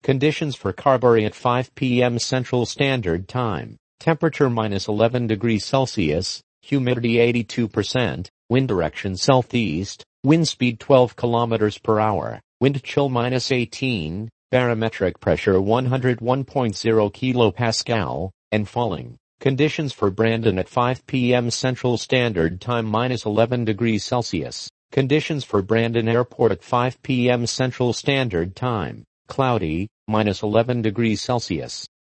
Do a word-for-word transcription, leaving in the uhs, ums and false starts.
Conditions for Carberry at five p m Central Standard Time. Temperature minus eleven degrees Celsius, humidity eighty-two percent, wind direction southeast, wind speed twelve kilometers per hour, wind chill minus eighteen, barometric pressure one hundred one point zero kilopascal, and falling. Conditions for Brandon at five p m Central Standard Time minus eleven degrees Celsius. Conditions for Brandon Airport at five p m Central Standard Time. Cloudy, minus eleven degrees Celsius.